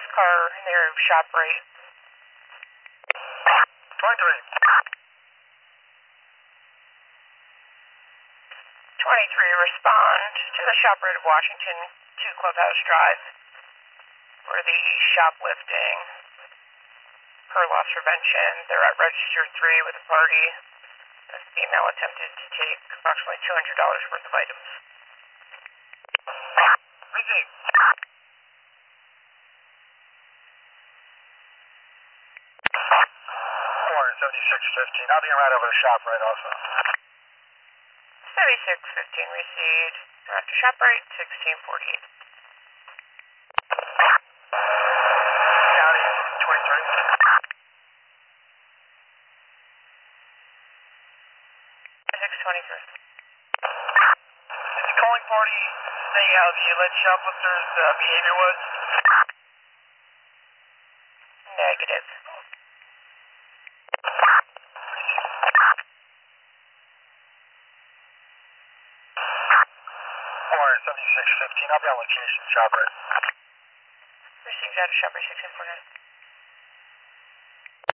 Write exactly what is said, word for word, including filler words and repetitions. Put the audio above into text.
car near ShopRite. twenty-three. twenty-three, respond to the ShopRite of Washington, two Clubhouse Drive, for the shoplifting per loss prevention. They're at Register three with a party. A female attempted to take approximately two hundred dollars worth of items. Received. four seventy-six fifteen. I'll be right over to ShopRite also. seventy-six fifteen received. After ShopRite, sixteen forty-eight. County twenty-three. six twenty-three. Did the calling party say how the alleged shoplifters' uh, behavior was? Negative. four seventy-six fifteen. I'll be on location, ShopRite. Received out of ShopRite sixteen forty-nine.